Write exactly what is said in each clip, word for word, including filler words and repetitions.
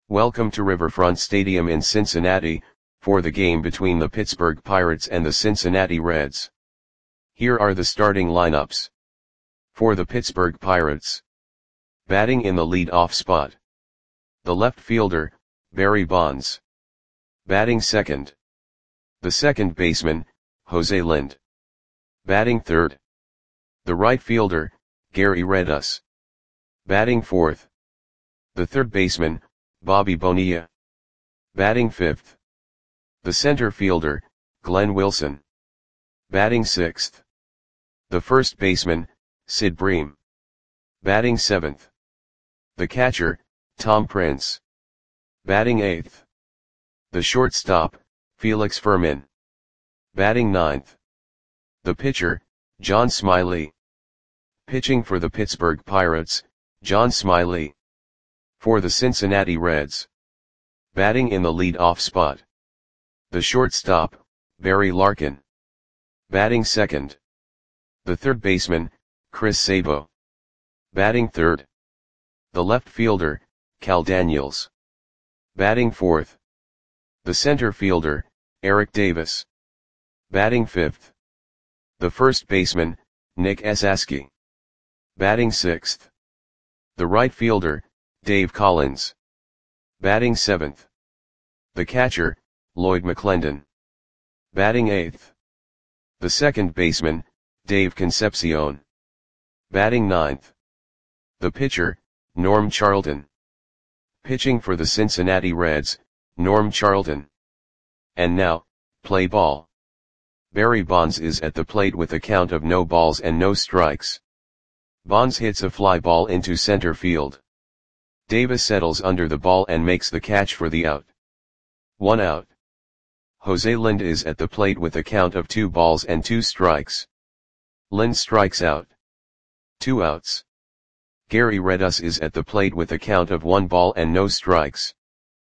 Welcome to Riverfront Stadium in Cincinnati, for the game between the Pittsburgh Pirates and the Cincinnati Reds. Here are the starting lineups. For the Pittsburgh Pirates. Batting in the lead-off spot. The left fielder, Barry Bonds. Batting second. The second baseman, Jose Lind. Batting third. The right fielder, Gary Redus. Batting fourth. The third baseman, Bobby Bonilla. Batting fifth. The center fielder, Glenn Wilson. Batting sixth. The first baseman, Sid Bream. Batting seventh. The catcher, Tom Prince. Batting eighth. The shortstop, Felix Fermin. Batting ninth. The pitcher, John Smiley. Pitching for the Pittsburgh Pirates, John Smiley. For the Cincinnati Reds. Batting in the lead-off spot. The shortstop, Barry Larkin. Batting second. The third baseman, Chris Sabo. Batting third. The left fielder, Cal Daniels. Batting fourth. The center fielder, Eric Davis. Batting fifth. The first baseman, Nick Esasky. Batting sixth. The right fielder, Dave Collins. Batting seventh. The catcher, Lloyd McClendon. Batting eighth. The second baseman, Dave Concepcion. Batting ninth. The pitcher, Norm Charlton. Pitching for the Cincinnati Reds, Norm Charlton. And now, play ball. Barry Bonds is at the plate with a count of no balls and no strikes. Bonds hits a fly ball into center field. Davis settles under the ball and makes the catch for the out. One out. Jose Lind is at the plate with a count of two balls and two strikes. Lind strikes out. Two outs. Gary Redus is at the plate with a count of one ball and no strikes.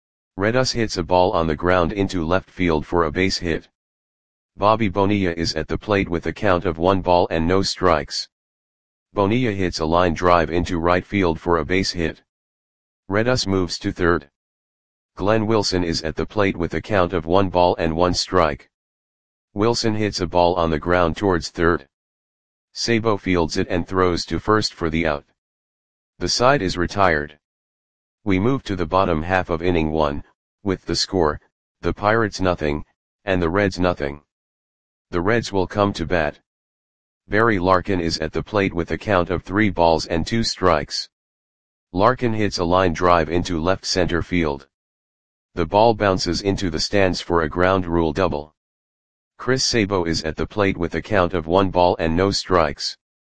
Redus hits a ball on the ground into left field for a base hit. Bobby Bonilla is at the plate with a count of one ball and no strikes. Bonilla hits a line drive into right field for a base hit. Redus moves to third. Glenn Wilson is at the plate with a count of one ball and one strike. Wilson hits a ball on the ground towards third. Sabo fields it and throws to first for the out. The side is retired. We move to the bottom half of inning one, with the score, the Pirates nothing, and the Reds nothing. The Reds will come to bat. Barry Larkin is at the plate with a count of three balls and two strikes. Larkin hits a line drive into left center field. The ball bounces into the stands for a ground rule double. Chris Sabo is at the plate with a count of one ball and no strikes.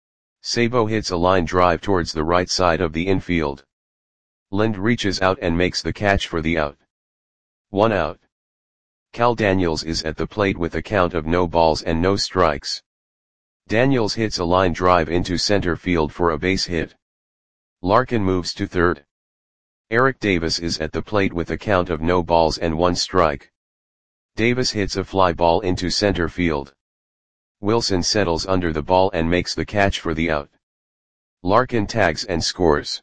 Sabo hits a line drive towards the right side of the infield. Lind reaches out and makes the catch for the out. One out. Cal Daniels is at the plate with a count of no balls and no strikes. Daniels hits a line drive into center field for a base hit. Larkin moves to third. Eric Davis is at the plate with a count of no balls and one strike. Davis hits a fly ball into center field. Wilson settles under the ball and makes the catch for the out. Larkin tags and scores.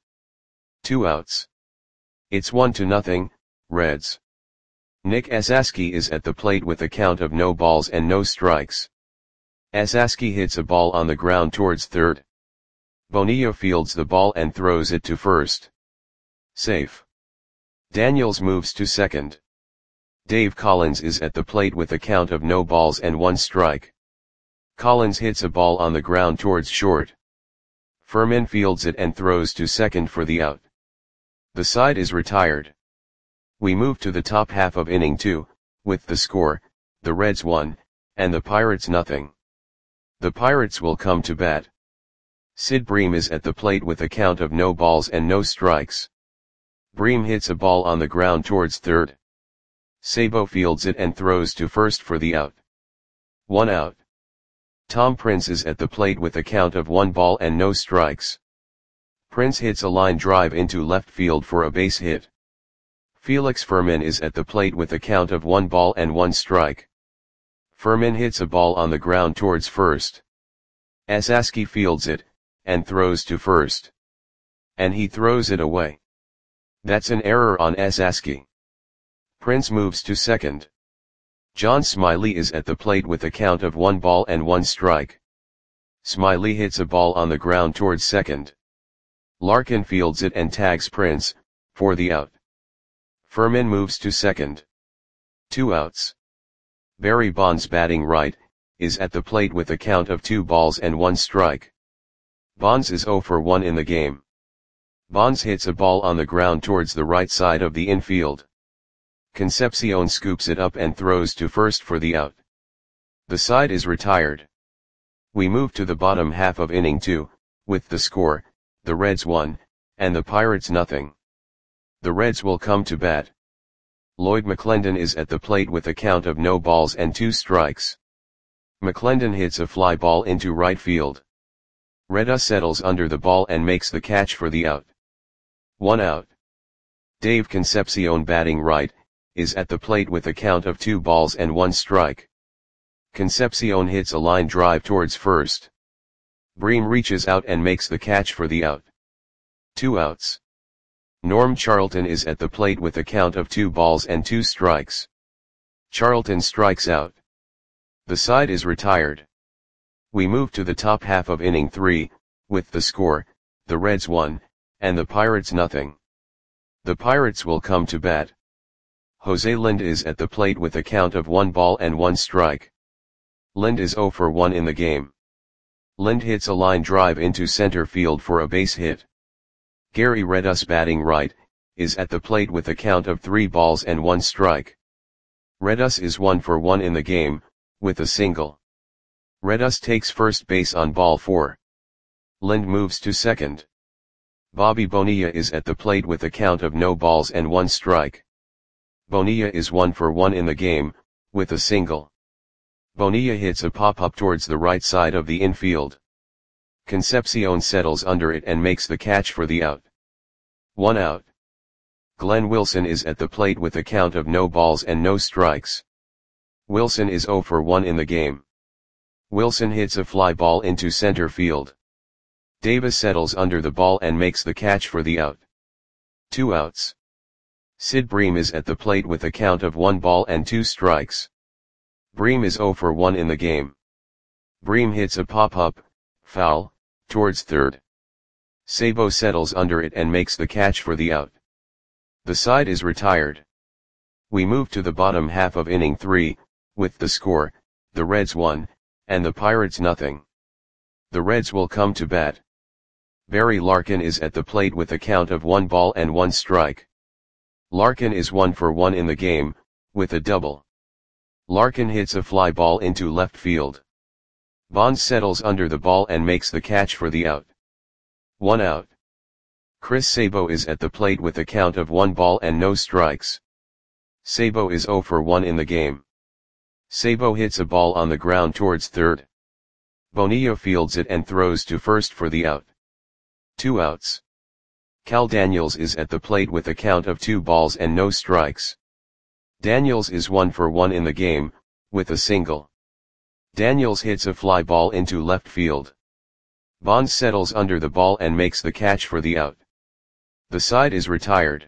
Two outs. It's one to nothing, Reds. Nick Esasky is at the plate with a count of no balls and no strikes. Esasky hits a ball on the ground towards third. Bonilla fields the ball and throws it to first. Safe. Daniels moves to second. Dave Collins is at the plate with a count of no balls and one strike. Collins hits a ball on the ground towards short. Fermin fields it and throws to second for the out. The side is retired. We move to the top half of inning two, with the score, the Reds one, and the Pirates nothing. The Pirates will come to bat. Sid Bream is at the plate with a count of no balls and no strikes. Bream hits a ball on the ground towards third. Sabo fields it and throws to first for the out. One out. Tom Prince is at the plate with a count of one ball and no strikes. Prince hits a line drive into left field for a base hit. Felix Fermin is at the plate with a count of one ball and one strike. Fermin hits a ball on the ground towards first. Esasky fields it, and throws to first. And he throws it away. That's an error on Saski. Prince moves to second. John Smiley is at the plate with a count of one ball and one strike. Smiley hits a ball on the ground towards second. Larkin fields it and tags Prince, for the out. Furman moves to second. Two outs. Barry Bonds batting right, is at the plate with a count of two balls and one strike. Bonds is oh for one in the game. Bonds hits a ball on the ground towards the right side of the infield. Concepcion scoops it up and throws to first for the out. The side is retired. We move to the bottom half of inning two, with the score, the Reds one, and the Pirates nothing. The Reds will come to bat. Lloyd McClendon is at the plate with a count of no balls and two strikes. McClendon hits a fly ball into right field. Reda settles under the ball and makes the catch for the out. One out. Dave Concepcion batting right, is at the plate with a count of two balls and one strike. Concepcion hits a line drive towards first. Bream reaches out and makes the catch for the out. Two outs. Norm Charlton is at the plate with a count of two balls and two strikes. Charlton strikes out. The side is retired. We move to the top half of inning three, with the score, the Reds one, and the Pirates nothing. The Pirates will come to bat. Jose Lind is at the plate with a count of one ball and one strike. Lind is oh for one in the game. Lind hits a line drive into center field for a base hit. Gary Redus batting right, is at the plate with a count of three balls and one strike. Redus is one for one in the game, with a single. Redus takes first base on ball four. Lind moves to second. Bobby Bonilla is at the plate with a count of no balls and one strike. Bonilla is one for one in the game, with a single. Bonilla hits a pop-up towards the right side of the infield. Concepcion settles under it and makes the catch for the out. One out. Glenn Wilson is at the plate with a count of no balls and no strikes. Wilson is oh for one in the game. Wilson hits a fly ball into center field. Davis settles under the ball and makes the catch for the out. Two outs. Sid Bream is at the plate with a count of one ball and two strikes. Bream is oh for one in the game. Bream hits a pop-up, foul, towards third. Sabo settles under it and makes the catch for the out. The side is retired. We move to the bottom half of inning three, with the score, the Reds one, and the Pirates nothing. The Reds will come to bat. Barry Larkin is at the plate with a count of one ball and one strike. Larkin is one for one in the game, with a double. Larkin hits a fly ball into left field. Bonds settles under the ball and makes the catch for the out. One out. Chris Sabo is at the plate with a count of one ball and no strikes. Sabo is oh for one in the game. Sabo hits a ball on the ground towards third. Bonilla fields it and throws to first for the out. Two outs. Cal Daniels is at the plate with a count of two balls and no strikes. Daniels is one for one in the game, with a single. Daniels hits a fly ball into left field. Bonds settles under the ball and makes the catch for the out. The side is retired.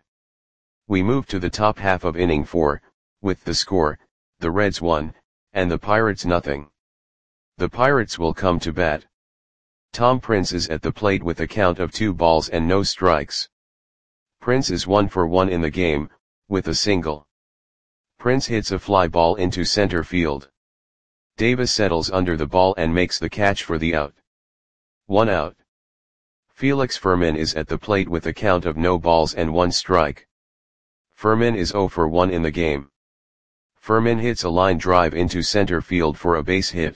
We move to the top half of inning four, with the score, the Reds one, and the Pirates nothing. The Pirates will come to bat. Tom Prince is at the plate with a count of two balls and no strikes. Prince is one for one in the game, with a single. Prince hits a fly ball into center field. Davis settles under the ball and makes the catch for the out. One out. Felix Furman is at the plate with a count of no balls and one strike. Furman is oh for one in the game. Furman hits a line drive into center field for a base hit.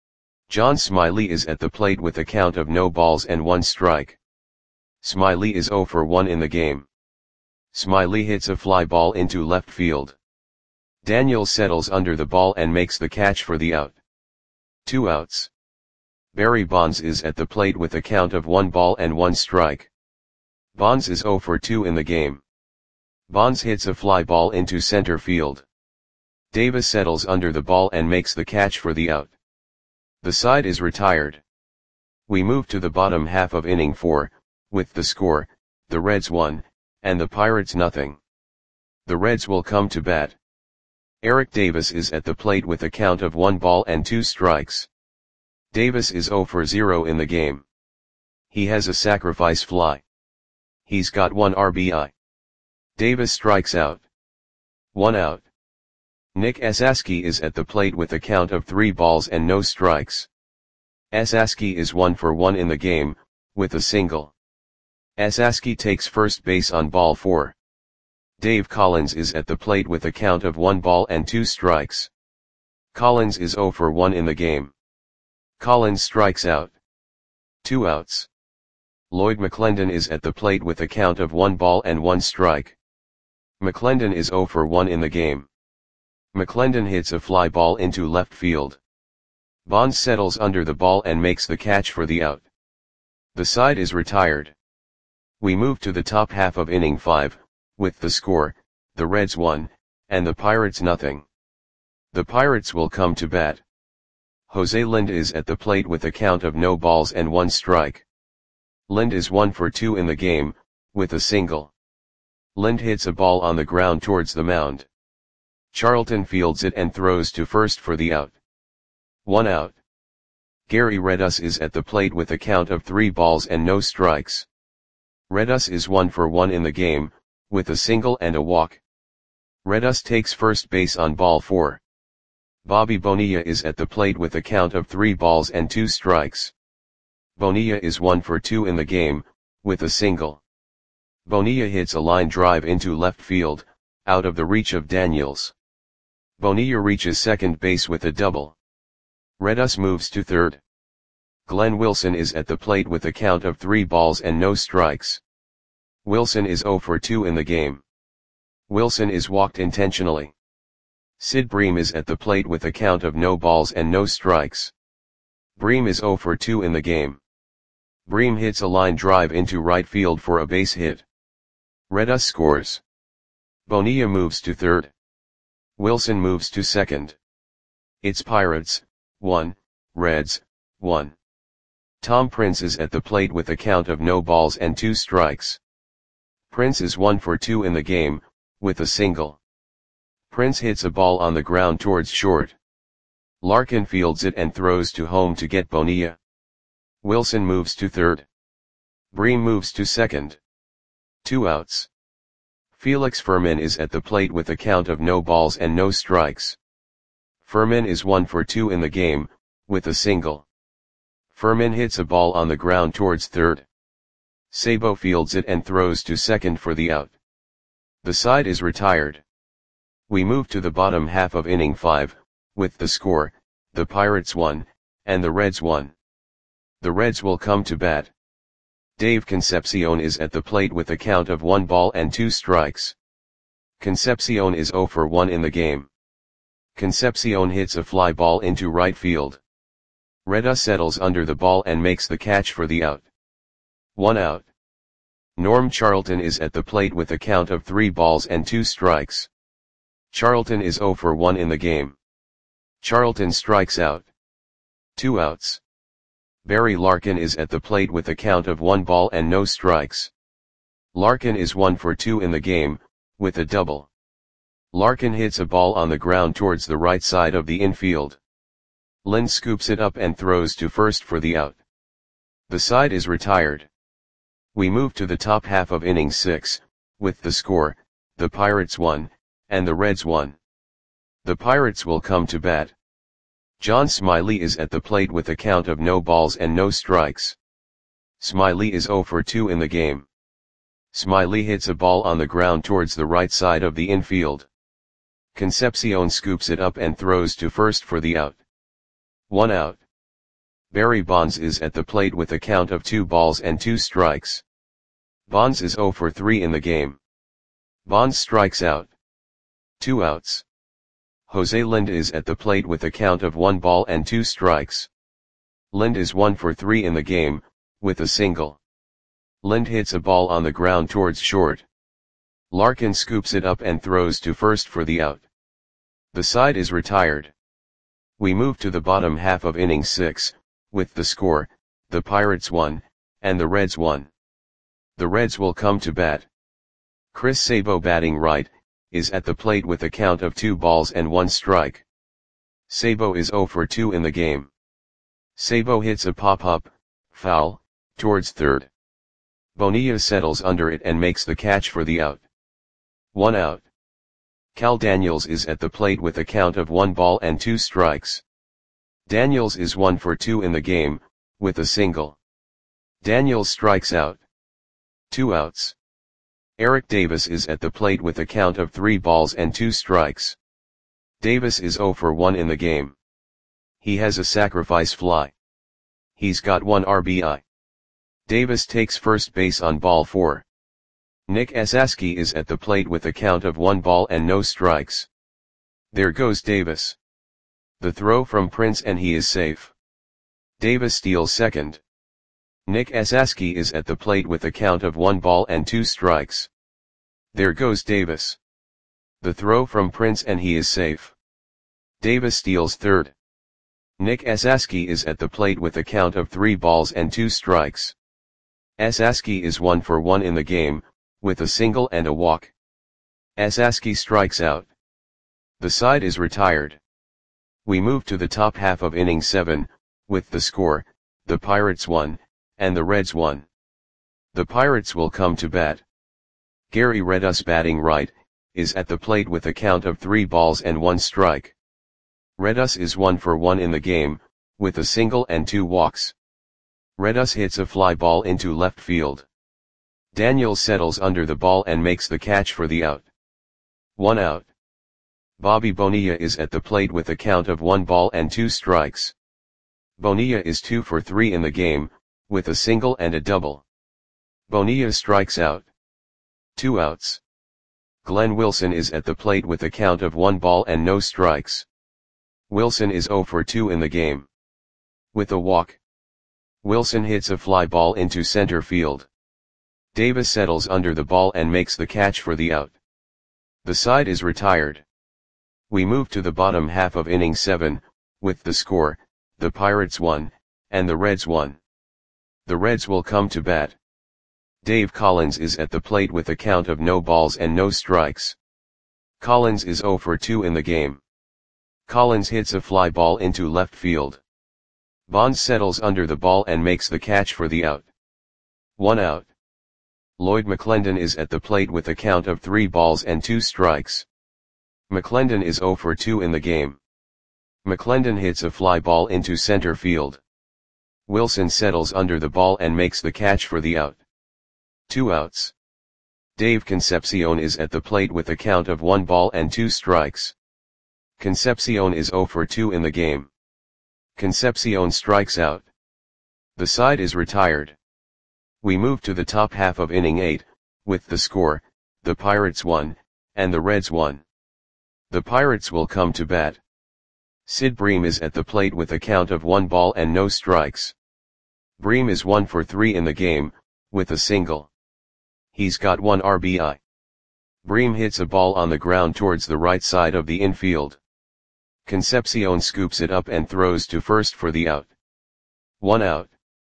John Smiley is at the plate with a count of no balls and one strike. Smiley is oh for one in the game. Smiley hits a fly ball into left field. Daniels settles under the ball and makes the catch for the out. Two outs. Barry Bonds is at the plate with a count of one ball and one strike. Bonds is oh for two in the game. Bonds hits a fly ball into center field. Davis settles under the ball and makes the catch for the out. The side is retired. We move to the bottom half of inning four, with the score, the Reds one, and the Pirates nothing. The Reds will come to bat. Eric Davis is at the plate with a count of one ball and two strikes. Davis is zero for zero in the game. He has a sacrifice fly. He's got one R B I. Davis strikes out. One out. Nick Esasky is at the plate with a count of three balls and no strikes. Esasky is one for one in the game, with a single. Esasky takes first base on ball four. Dave Collins is at the plate with a count of one ball and two strikes. Collins is zero for one in the game. Collins strikes out. Two outs. Lloyd McClendon is at the plate with a count of one ball and one strike. McClendon is zero for one in the game. McClendon hits a fly ball into left field. Bonds settles under the ball and makes the catch for the out. The side is retired. We move to the top half of inning five, with the score, the Reds one, and the Pirates nothing. The Pirates will come to bat. Jose Lind is at the plate with a count of no balls and one strike. Lind is one for two in the game, with a single. Lind hits a ball on the ground towards the mound. Charlton fields it and throws to first for the out. One out. Gary Redus is at the plate with a count of three balls and no strikes. Redus is one for one in the game, with a single and a walk. Redus takes first base on ball four. Bobby Bonilla is at the plate with a count of three balls and two strikes. Bonilla is one for two in the game, with a single. Bonilla hits a line drive into left field, out of the reach of Daniels. Bonilla reaches second base with a double. Redus moves to third. Glenn Wilson is at the plate with a count of three balls and no strikes. Wilson is zero for two in the game. Wilson is walked intentionally. Sid Bream is at the plate with a count of no balls and no strikes. Bream is zero for two in the game. Bream hits a line drive into right field for a base hit. Redus scores. Bonilla moves to third. Wilson moves to second. It's Pirates, one, Reds, one. Tom Prince is at the plate with a count of no balls and two strikes. Prince is one for two in the game, with a single. Prince hits a ball on the ground towards short. Larkin fields it and throws to home to get Bonilla. Wilson moves to third. Bream moves to second. Two outs. Felix Fermin is at the plate with a count of no balls and no strikes. Fermin is one for two in the game, with a single. Fermin hits a ball on the ground towards third. Sabo fields it and throws to second for the out. The side is retired. We move to the bottom half of inning five, with the score, the Pirates one, and the Reds one. The Reds will come to bat. Dave Concepcion is at the plate with a count of one ball and two strikes. Concepcion is zero for one in the game. Concepcion hits a fly ball into right field. Redus settles under the ball and makes the catch for the out. One out. Norm Charlton is at the plate with a count of three balls and two strikes. Charlton is zero for one in the game. Charlton strikes out. Two outs. Barry Larkin is at the plate with a count of one ball and no strikes. Larkin is one for two in the game, with a double. Larkin hits a ball on the ground towards the right side of the infield. Lind scoops it up and throws to first for the out. The side is retired. We move to the top half of inning six, with the score, the Pirates one, and the Reds one. The Pirates will come to bat. John Smiley is at the plate with a count of no balls and no strikes. Smiley is zero for two in the game. Smiley hits a ball on the ground towards the right side of the infield. Concepcion scoops it up and throws to first for the out. One out. Barry Bonds is at the plate with a count of two balls and two strikes. Bonds is zero for three in the game. Bonds strikes out. Two outs. Jose Lind is at the plate with a count of one ball and two strikes. Lind is one for three in the game, with a single. Lind hits a ball on the ground towards short. Larkin scoops it up and throws to first for the out. The side is retired. We move to the bottom half of inning six, with the score, the Pirates one, and the Reds one. The Reds will come to bat. Chris Sabo batting right, is at the plate with a count of two balls and one strike. Sabo is oh for two in the game. Sabo hits a pop-up, foul, towards third. Bonilla settles under it and makes the catch for the out. One out. Cal Daniels is at the plate with a count of one ball and two strikes. Daniels is one for two in the game, with a single. Daniels strikes out. Two outs. Eric Davis is at the plate with a count of three balls and two strikes. Davis is oh for one in the game. He has a sacrifice fly. He's got one R B I. Davis takes first base on ball four. Nick Esasky is at the plate with a count of one ball and no strikes. There goes Davis. The throw from Prince and he is safe. Davis steals second. Nick Esasky is at the plate with a count of one ball and two strikes. There goes Davis. The throw from Prince and he is safe. Davis steals third. Nick Esasky is at the plate with a count of three balls and two strikes. Esasky is one for one in the game, with a single and a walk. Esasky strikes out. The side is retired. We move to the top half of inning seven, with the score, the Pirates won, and the Reds won. The Pirates will come to bat. Gary Redus batting right, is at the plate with a count of three balls and one strike. Redus is one for one in the game, with a single and two walks. Redus hits a fly ball into left field. Daniels settles under the ball and makes the catch for the out. One out. Bobby Bonilla is at the plate with a count of one ball and two strikes. Bonilla is two for three in the game, with a single and a double. Bonilla strikes out. Two outs. Glenn Wilson is at the plate with a count of one ball and no strikes. Wilson is oh for two in the game. With a walk. Wilson hits a fly ball into center field. Davis settles under the ball and makes the catch for the out. The side is retired. We move to the bottom half of inning seven, with the score, the Pirates won, and the Reds won. The Reds will come to bat. Dave Collins is at the plate with a count of no balls and no strikes. Collins is oh for two in the game. Collins hits a fly ball into left field. Bonds settles under the ball and makes the catch for the out. One out. Lloyd McClendon is at the plate with a count of three balls and two strikes. McClendon is oh for two in the game. McClendon hits a fly ball into center field. Wilson settles under the ball and makes the catch for the out. Two outs. Dave Concepcion is at the plate with a count of one ball and two strikes. Concepcion is oh for two in the game. Concepcion strikes out. The side is retired. We move to the top half of inning eight, with the score, the Pirates won, and the Reds won. The Pirates will come to bat. Sid Bream is at the plate with a count of one ball and no strikes. Bream is one for three in the game, with a single. He's got one R B I. Bream hits a ball on the ground towards the right side of the infield. Concepcion scoops it up and throws to first for the out. One out.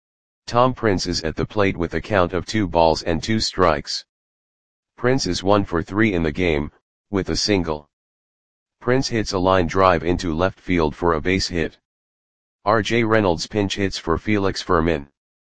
Tom Prince is at the plate with a count of two balls and two strikes. Prince is one for three in the game, with a single. Prince hits a line drive into left field for a base hit. R J Reynolds pinch hits for Felix Fermin.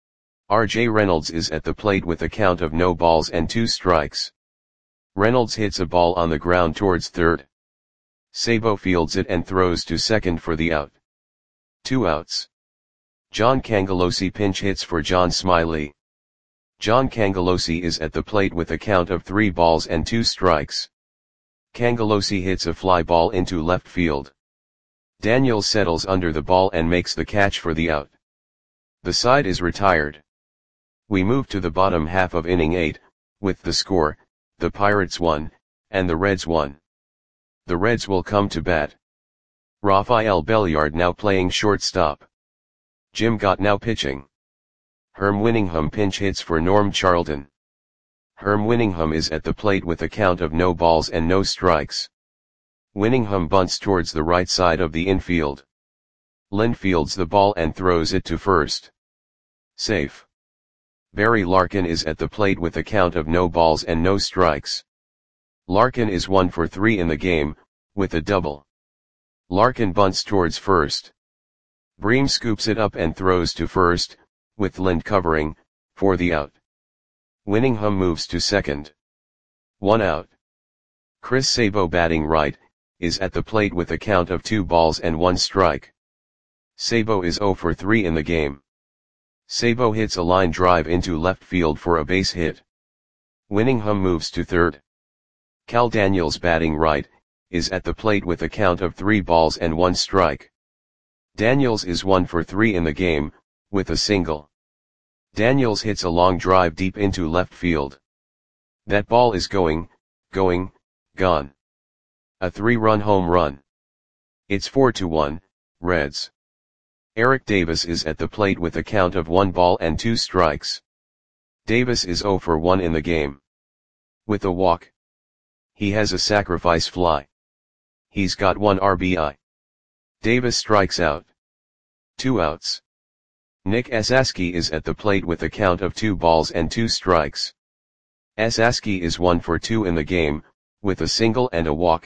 R J Reynolds is at the plate with a count of no balls and two strikes. Reynolds hits a ball on the ground towards third. Sabo fields it and throws to second for the out. Two outs. John Cangelosi pinch hits for John Smiley. John Cangelosi is at the plate with a count of three balls and two strikes. Cangelosi hits a fly ball into left field. Daniels settles under the ball and makes the catch for the out. The side is retired. We move to the bottom half of inning eight, with the score, the Pirates won, and the Reds won. The Reds will come to bat. Rafael Belliard now playing shortstop. Jim Gott now pitching. Herm Winningham pinch hits for Norm Charlton. Herm Winningham is at the plate with a count of no balls and no strikes. Winningham bunts towards the right side of the infield. Lynn fields the ball and throws it to first. Safe. Barry Larkin is at the plate with a count of no balls and no strikes. Larkin is one for three in the game, with a double. Larkin bunts towards first. Bream scoops it up and throws to first, with Lind covering, for the out. Winningham moves to second. One out. Chris Sabo, batting right, is at the plate with a count of two balls and one strike. Sabo is zero for three in the game. Sabo hits a line drive into left field for a base hit. Winningham moves to third. Cal Daniels, batting right, is at the plate with a count of three balls and one strike. Daniels is one for three in the game, with a single. Daniels hits a long drive deep into left field. That ball is going, going, gone. A three-run home run. It's four to one, Reds. Eric Davis is at the plate with a count of one ball and two strikes. Davis is zero for one in the game. With a walk. He has a sacrifice fly. He's got one R B I. Davis strikes out. Two outs. Nick Esaski is at the plate with a count of two balls and two strikes. Esaski is one for two in the game, with a single and a walk.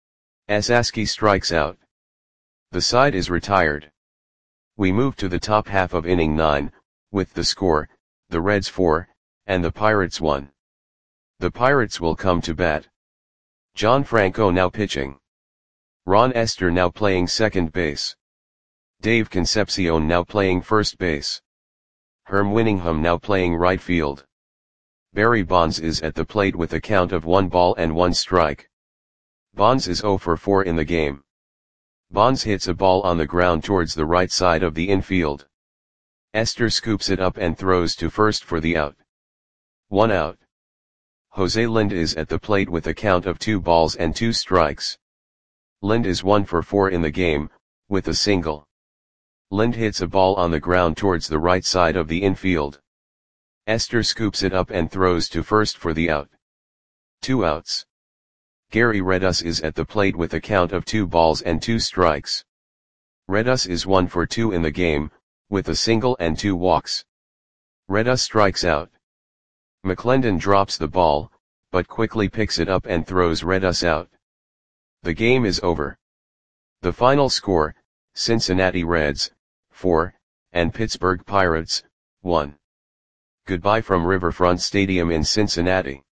Esaski strikes out. The side is retired. We move to the top half of inning nine, with the score, the Reds four, and the Pirates one. The Pirates will come to bat. John Franco now pitching. Ron Esther now playing second base. Dave Concepcion now playing first base. Herm Winningham now playing right field. Barry Bonds is at the plate with a count of one ball and one strike. Bonds is zero for four in the game. Bonds hits a ball on the ground towards the right side of the infield. Esther scoops it up and throws to first for the out. One out. Jose Lind is at the plate with a count of two balls and two strikes. Lind is one for four in the game, with a single. Lind hits a ball on the ground towards the right side of the infield. Esther scoops it up and throws to first for the out. Two outs. Gary Redus is at the plate with a count of two balls and two strikes. Redus is one for two in the game, with a single and two walks. Redus strikes out. McClendon drops the ball, but quickly picks it up and throws Redus out. The game is over. The final score, Cincinnati Reds, four, and Pittsburgh Pirates, one. Goodbye from Riverfront Stadium in Cincinnati.